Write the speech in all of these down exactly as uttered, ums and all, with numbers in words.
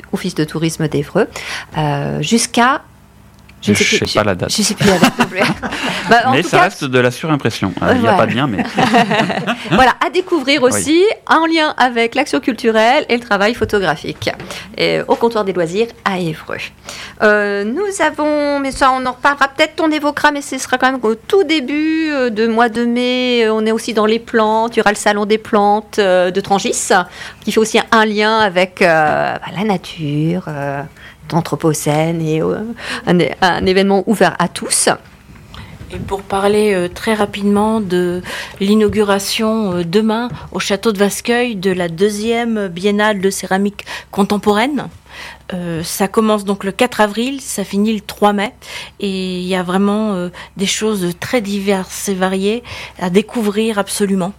Office de tourisme d'Évreux, euh, jusqu'à... Je ne sais, sais plus, pas je, la date. Je ne sais plus la date non plus. bah, mais ça cas, reste de la surimpression. Il n'y ouais. a pas de lien, mais... voilà, à découvrir aussi, oui. en lien avec l'action culturelle et le travail photographique. Et au comptoir des loisirs à Évreux. Euh, nous avons, mais ça on en reparlera peut-être, on évoquera, mais ce sera quand même au tout début de mois de mai. On est aussi dans les plantes, il y aura le salon des plantes de Trangis, qui fait aussi un lien avec euh, la nature, euh, d'Anthropocène et euh, un, un événement ouvert à tous. Et pour parler euh, très rapidement de l'inauguration euh, demain au château de Vascueil de la deuxième biennale de céramique contemporaine. Euh, ça commence donc le quatre avril, ça finit le trois mai, et il y a vraiment euh, des choses très diverses et variées à découvrir absolument.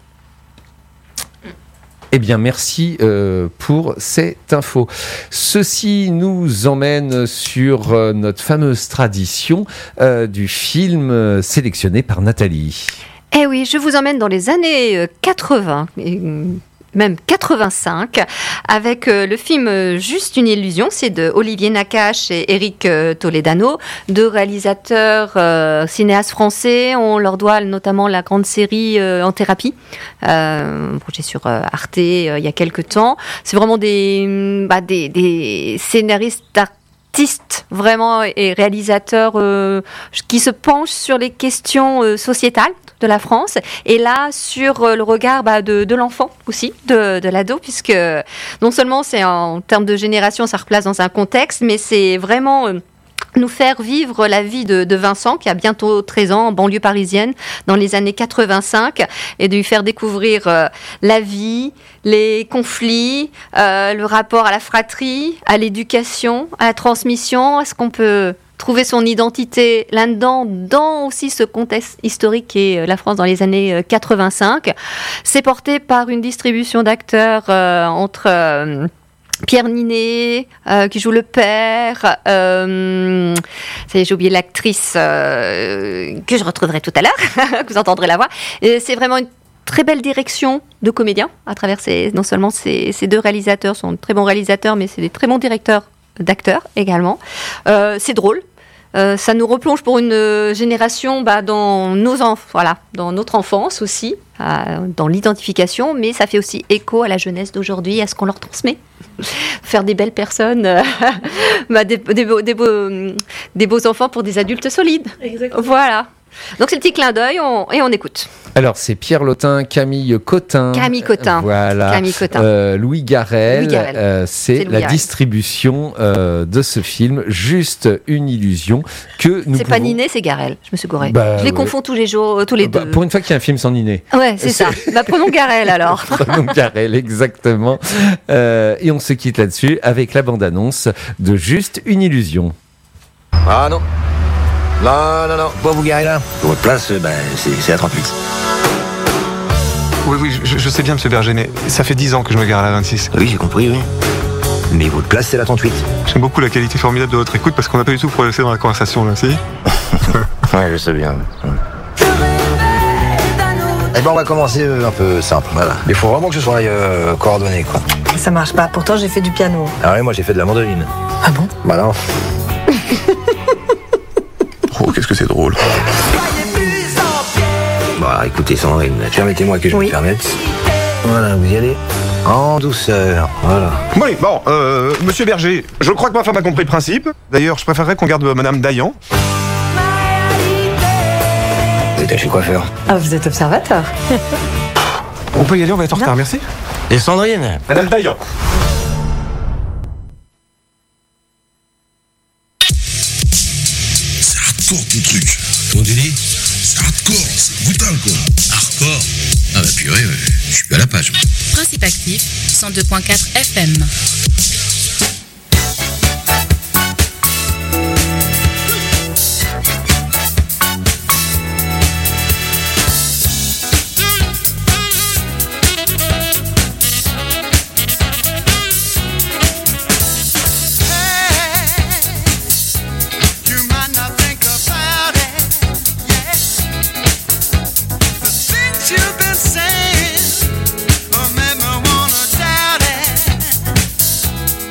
Eh bien, merci euh, pour cette info. Ceci nous emmène sur euh, notre fameuse tradition euh, du film euh, sélectionné par Nathalie. Eh oui, je vous emmène dans les années quatre-vingts, même quatre-vingt-cinq, avec euh, le film euh, Juste une illusion. C'est de Olivier Nakache et Éric euh, Toledano, deux réalisateurs euh, cinéastes français. On leur doit notamment la grande série euh, En thérapie, euh, projet sur euh, Arte euh, il y a quelques temps. C'est vraiment des, bah, des, des scénaristes artistes vraiment et réalisateurs euh, qui se penchent sur les questions euh, sociétales de la France, et là sur euh, le regard bah, de, de l'enfant aussi, de, de l'ado, puisque non seulement c'est en termes de génération, ça replace dans un contexte, mais c'est vraiment euh, nous faire vivre la vie de, de Vincent, qui a bientôt treize ans, en banlieue parisienne, dans les années quatre-vingt-cinq, et de lui faire découvrir euh, la vie, les conflits, euh, le rapport à la fratrie, à l'éducation, à la transmission. Est-ce qu'on peut trouver son identité là-dedans, dans aussi ce contexte historique qui est la France dans les années quatre-vingt-cinq. C'est porté par une distribution d'acteurs euh, entre euh, Pierre Ninet, euh, qui joue le père, euh, ça y est, j'ai oublié l'actrice euh, que je retrouverai tout à l'heure, que vous entendrez la voix. Et c'est vraiment une très belle direction de comédiens à travers ces, non seulement ces, ces deux réalisateurs sont de très bons réalisateurs, mais c'est des très bons directeurs d'acteurs également. Euh, c'est drôle. Euh, ça nous replonge pour une euh, génération bah, dans nos enf- voilà, dans notre enfance aussi, euh, dans l'identification, mais ça fait aussi écho à la jeunesse d'aujourd'hui, à ce qu'on leur transmet. Faire des belles personnes, euh, bah, des, des, beaux, des, beaux, des beaux enfants pour des adultes solides. Exactement. Voilà. Donc c'est le petit clin d'œil on, et on écoute. Alors c'est Pierre Lotin, Camille Cotin. Camille Cotin. Voilà. Camille Cotin. Euh, Louis Garrel. Louis Garrel. Euh, c'est, c'est la Garrel. distribution euh, de ce film, Juste une illusion que nous. C'est pouvons... pas Ninet, c'est Garrel. Je me suis gourée. Bah, je les ouais. confonds tous les jours, tous les bah, deux. Pour une fois qu'il y a un film sans Ninet. Ouais, c'est, c'est... ça. Bah prenons Garrel alors. Prenons Garrel, exactement. Euh, et on se quitte là-dessus avec la bande-annonce de Juste une illusion. Ah non. Non, non, non, pas vous garer là. Pour votre place, ben, c'est, c'est à trente-huit. Oui, oui, je, je sais bien, monsieur Bergenet. Ça fait dix ans que je me gare à la vingt-six. Oui, j'ai compris, oui. Mais votre place, c'est la trente-huit. J'aime beaucoup la qualité formidable de votre écoute parce qu'on n'a pas du tout progressé dans la conversation, là, si. Ouais, je sais bien. Eh ben, on va commencer euh, un peu simple, voilà. Il faut vraiment que ce soit euh, coordonné, quoi. Ça marche pas, pourtant j'ai fait du piano. Ah ouais, moi j'ai fait de la mandoline. Ah bon? Bah non. Oh, qu'est-ce que c'est drôle. Bon, alors écoutez, Sandrine, permettez-moi que je oui. me permette. Voilà, vous y allez. En douceur, voilà. Oui, bon, euh, monsieur Berger, je crois que ma femme a compris le principe. D'ailleurs, je préférerais qu'on garde madame Dayan. Vous êtes chez le coiffeur. Ah, vous êtes observateur. On peut y aller, on va être en retard, merci. Et Sandrine? Madame Dayan. Hardcore ton truc. Comment tu dis? C'est hardcore, c'est brutal quoi. Hardcore? Ah bah purée, ouais, je suis pas à la page. Principe actif, cent deux virgule quatre F M. Saying, or maybe wanna doubt it.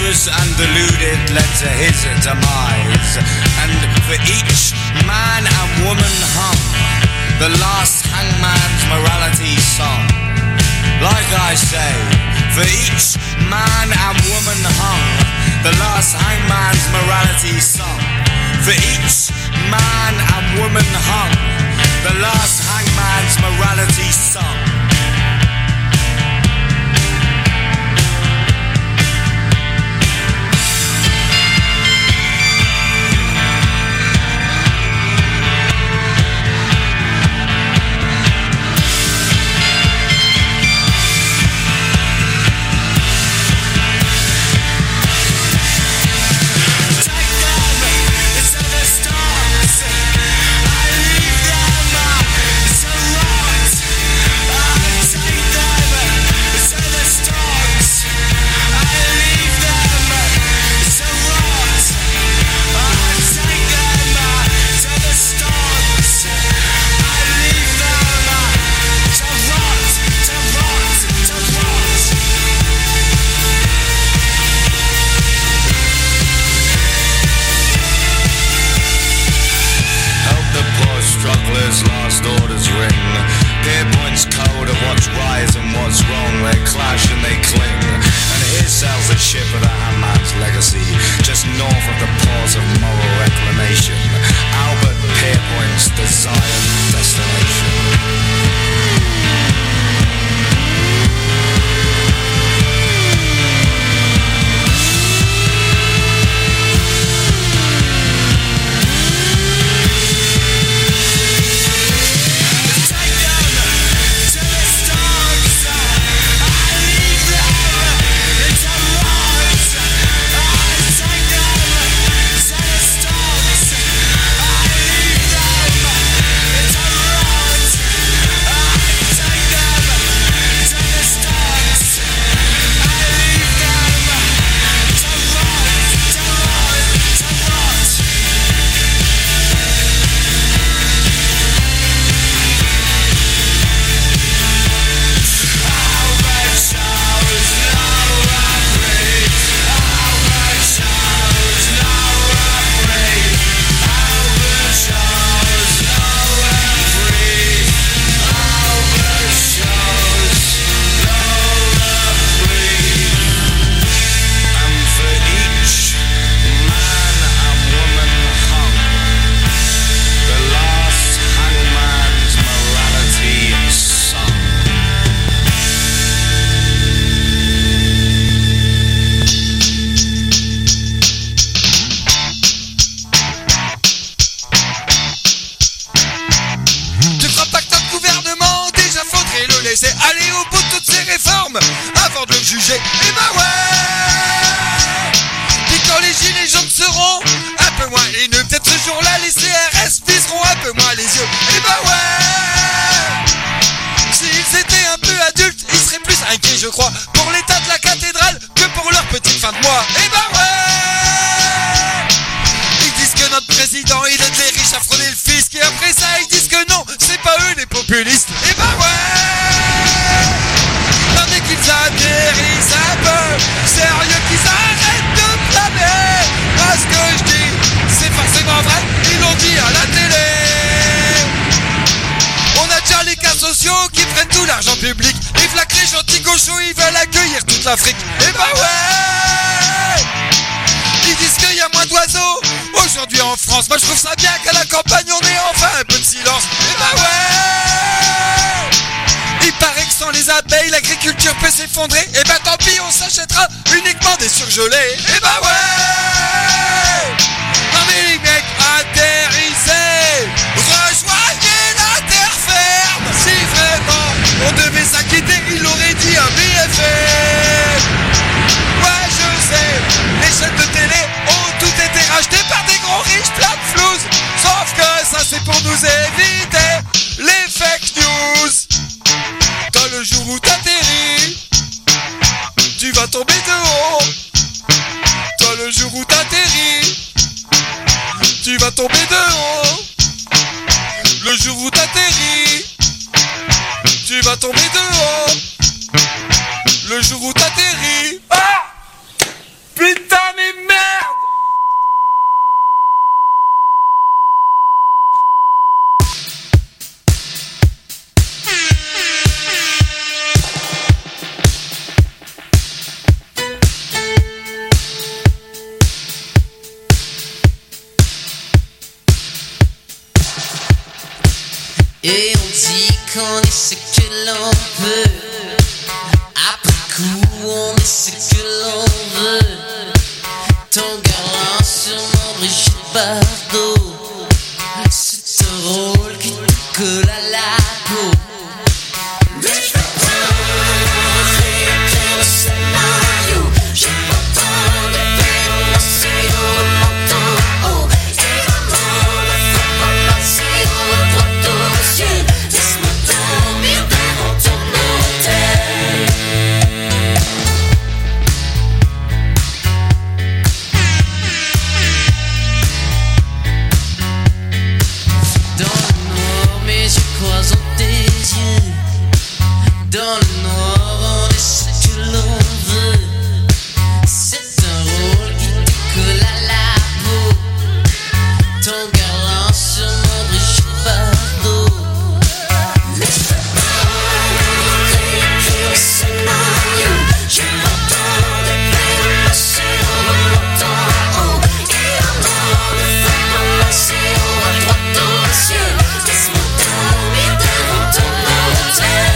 Dangerous and deluded led to his demise. And for each man and woman hung, the last hangman's morality sung. Like I say, for each man and woman hung, the last hangman's morality sung. For each man and woman hung, the last hangman's morality sung. Last orders ring. Peerpoint's code of what's right and what's wrong. They clash and they cling. And here sails the ship of the handman's legacy, just north of the port of moral reclamation. Albert Pierpoint's desired destination. L'Afrique, et bah ouais. Ils disent qu'il y a moins d'oiseaux aujourd'hui en France. Moi je trouve ça bien qu'à la campagne on ait enfin un peu de silence. Et bah ouais. Il paraît que sans les abeilles l'agriculture peut s'effondrer. Et bah tant pis, on s'achètera uniquement des surgelés. Et bah ouais. Non mais les mecs, atterrissez, rejoignez la terre ferme. Si vraiment on devait s'inquiéter, il aurait dit un B F M. Ouais je sais, les chaînes de télé ont toutes été rachetées par des gros riches plein de flouze. Sauf que ça c'est pour nous éviter les fake news. Toi le jour où t'atterris, tu vas tomber de haut. Toi le jour où t'atterris, tu vas tomber de haut. Le jour où t'atterris, tu vas tomber de haut. Le jour où t'atterris. Ah putain. qu'on est ce que l'on peut. Après coup, on est ce que l'on veut. Ton galant sur mon Brigitte Bardot. C'est un rôle qui te colle à la peau. Mais je veux pas réécrire le scénario. J'ai pas le temps de passer au manteau haut. Et maman ne fait pas passer au droit au ciel. Laisse-moi dormir devant ton hôtel. Dans le noir, mes yeux croisent tes yeux. Dans le noir, on est ce que l'on veut. C'est un rôle qui te colle à la peau. Ton galant sur mon Brigitte Bardot. Laisse-moi réécrire le scénario. J'ai pas le temps de passer au temps haut. Et maman ne fait pas passer au droit au ciel. Laisse-moi dormir devant ton hôtel.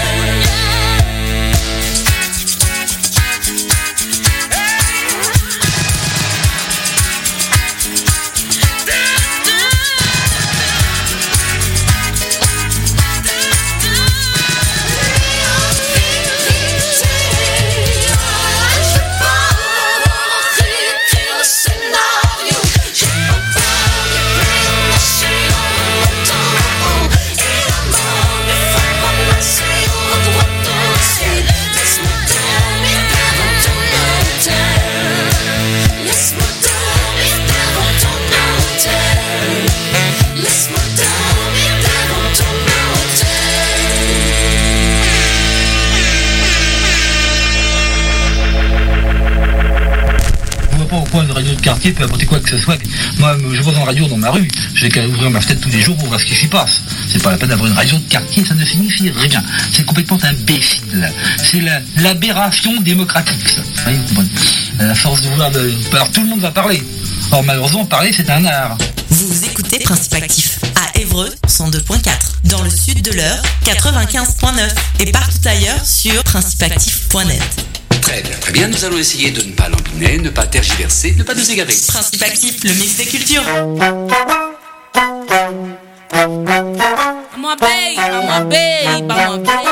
Une radio de quartier peut apporter quoi que ce soit. Moi, je vois une radio dans ma rue, j'ai qu'à ouvrir ma fenêtre tous les jours pour voir ce qui s'y passe. C'est pas la peine d'avoir une radio de quartier, ça ne signifie rien. C'est complètement imbécile. C'est la, l'aberration démocratique, ça. Vous voyez, vous comprenez ? À la force de vouloir... De... Alors tout le monde va parler. Or malheureusement, parler, c'est un art. Vous écoutez Principe Actif à Évreux cent deux point quatre, dans le sud de l'Eure quatre-vingt-quinze point neuf et partout ailleurs sur principe actif point net. Très bien, très bien. Nous allons essayer de ne pas lambiner, ne pas tergiverser, ne pas nous égarer. Principe Actif, le mix des cultures. Vamos a play, vamos a play, vamos a play.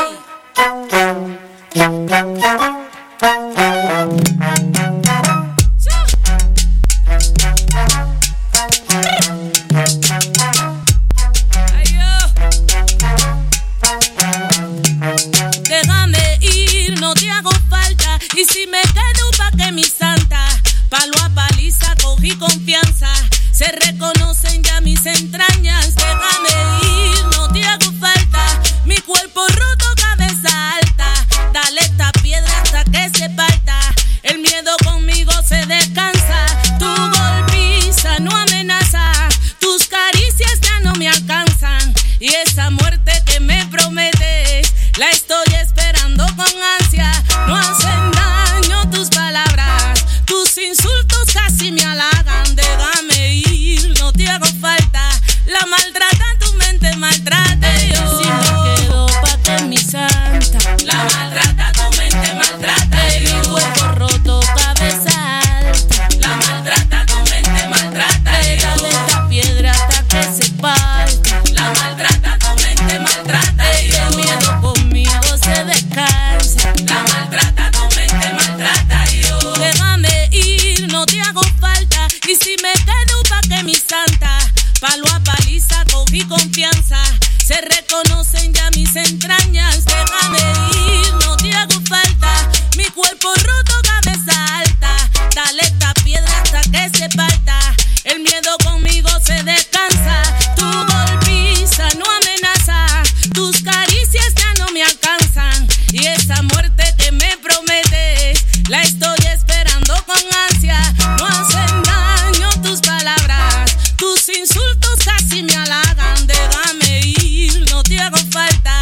Y si me quedo pa' que mi santa, palo a paliza cogí confianza. Se reconocen ya mis entrañas. Déjame ir, no te hago falta. Mi cuerpo roto, cabeza alta. Dale esta piedra hasta que se parta. El miedo conmigo se descansa. Tu golpiza no amenaza. Tus caricias ya no me alcanzan. Y esa muerte que me prometes, la estoy esperando con ansia. No hacen daño tus palabras, tus insultos casi me halagan. Déjame ir, no te hago falta. La maltrata, tu mente maltrata. Yo si me quedo pa' que mi santa. La maltrata, tu mente maltrata. Mi cuerpo roto, cabeza alta. La maltrata, tu mente maltrata. Dale esta piedra hasta que se parta. La maltrata, tu mente maltrata. El miedo conmigo se descansa. La maltrata, tu mente maltrata. Yo déjame ir, no te hago falta. Y si me quedo pa' que mi santa, palo a paliza cogí confianza. Se reconocen ya mis entrañas. Déjame ir, no te hago falta. Mi cuerpo roto, cabeza alta. Dale esta piedra hasta que se parta. El miedo conmigo se descansa. Tu golpiza no amenaza. Tus caricias ya no me alcanzan. Y esa muerte que me prometes, la estoy esperando con ansia. No hacen daño tus palabras, tus insultos casi me halagan. Déjame ir, no te hago falta.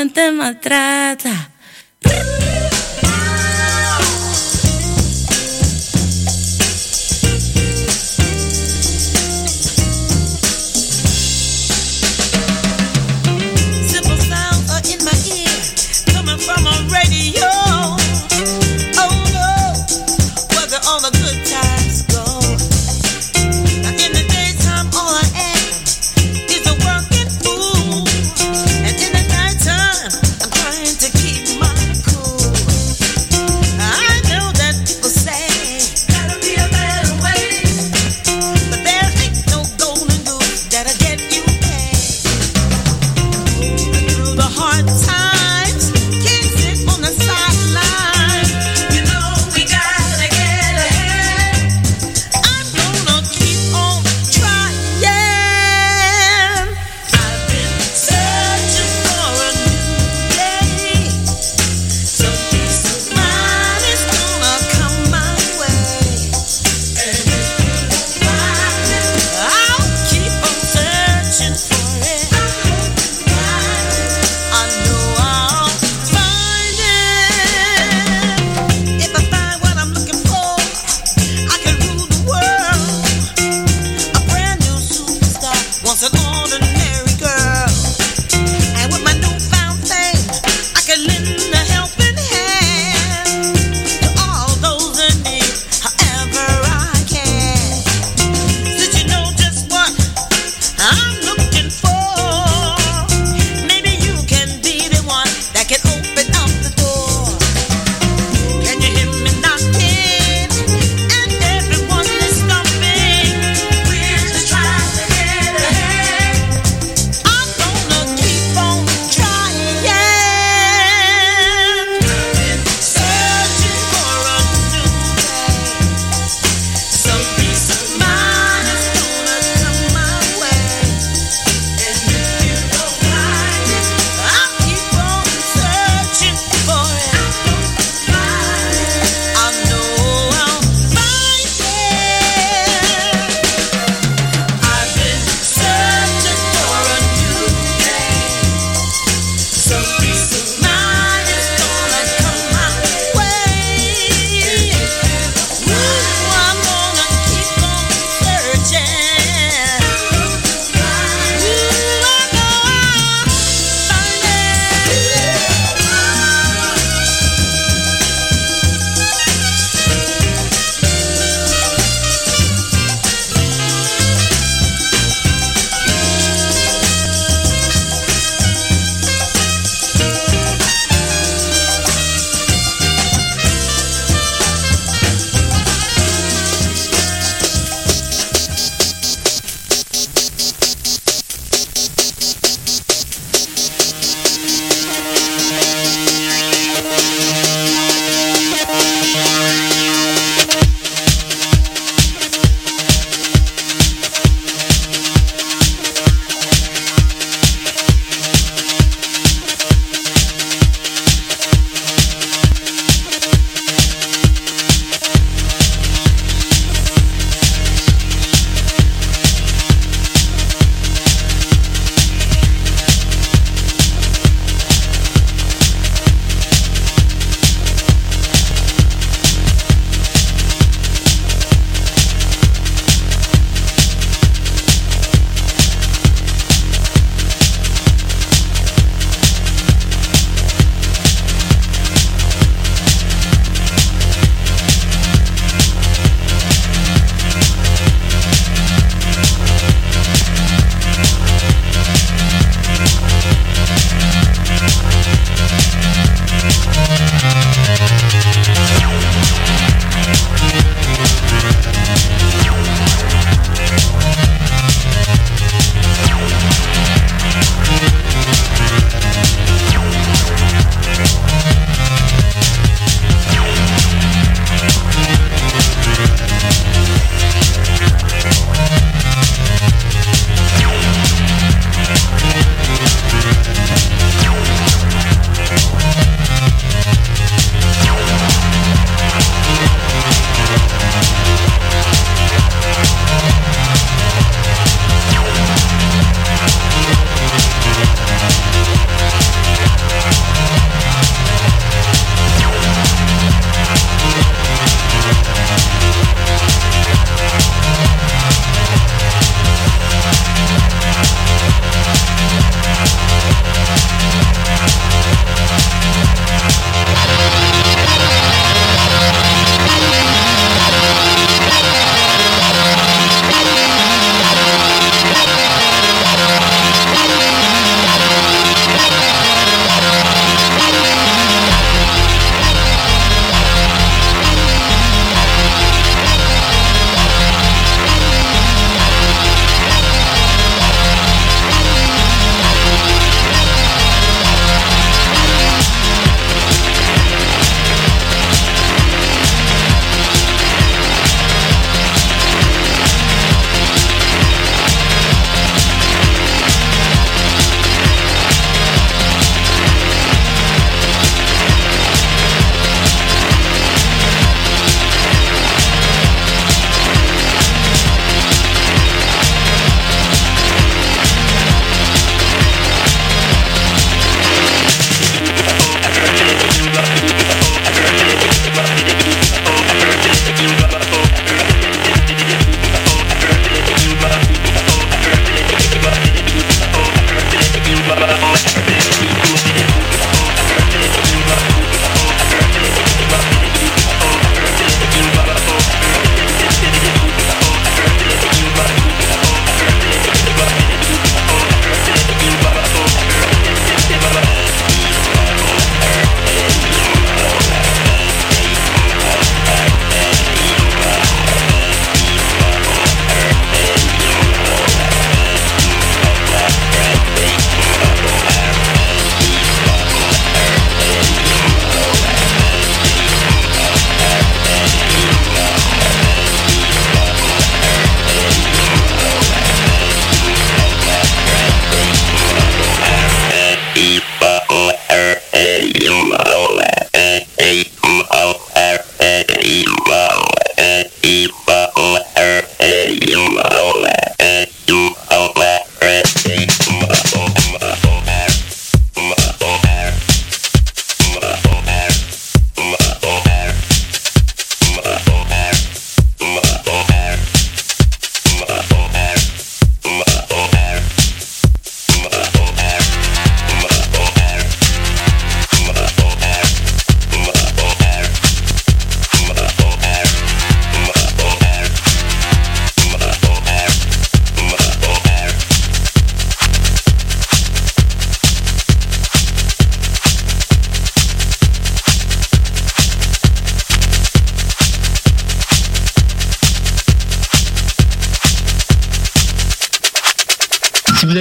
quien te maltrata. Simple sounds are in my ear, coming from a radio. Oh no, where the all the good times go. Now in the daytime, all I am is a working fool, and in the nighttime, I'm trying to keep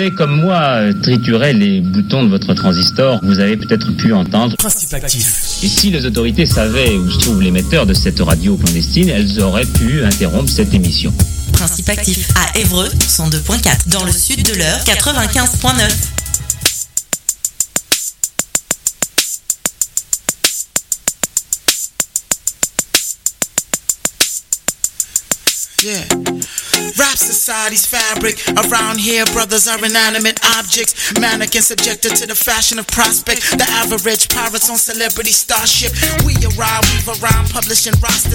avez, comme moi, trituré les boutons de votre transistor, vous avez peut-être pu entendre Principe actif. Et si les autorités savaient où se trouve l'émetteur de cette radio clandestine, elles auraient pu interrompre cette émission. Principe actif à Évreux, cent deux point quatre. Dans le sud de l'Eure, quatre-vingt-quinze point neuf. Yeah. Rap society's fabric. Around here, brothers are inanimate objects. Mannequins subjected to the fashion of prospect. The average pirates on celebrity starship. We arrive, we've around, publishing rosters.